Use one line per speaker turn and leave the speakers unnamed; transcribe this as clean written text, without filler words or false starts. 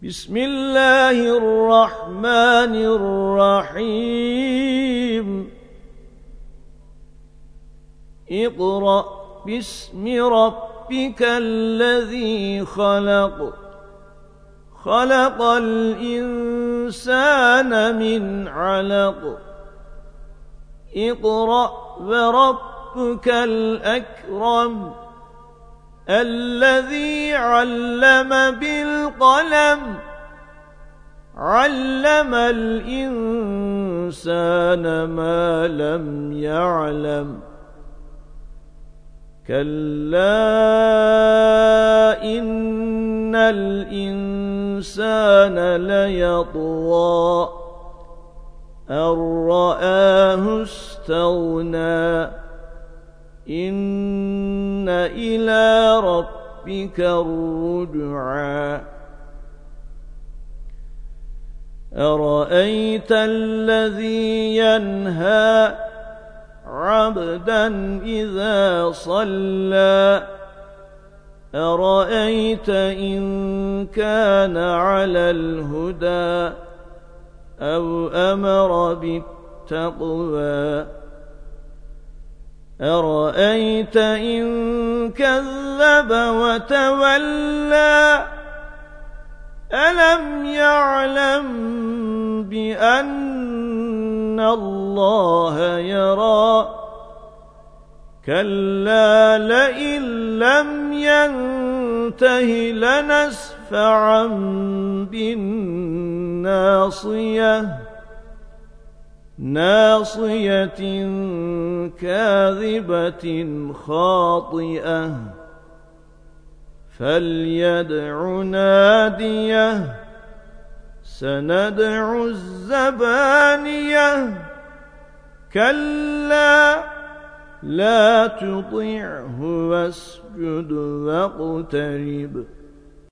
بسم الله الرحمن الرحيم اقرأ باسم ربك الذي خلق خلق الإنسان من علق اقرأ وربك الأكرم الذي علم بالقلم علم الإنسان ما لم يعلم كلا إن الإنسان ليطغى أن رآه استغنى إن إلى ربك الرجعى أرأيت الذي ينهى عبدا إذا صلى أرأيت إن كان على الهدى أو أمر بالتقوى أرأيت إن كذب وتولى ألم يعلم بأن الله يرى كلا لئن لم ينته لنسفعا بالناصية ناصية كاذبة خاطئة فليدع ناديه سندع الزبانية كلا لا تطعه واسجد واقترب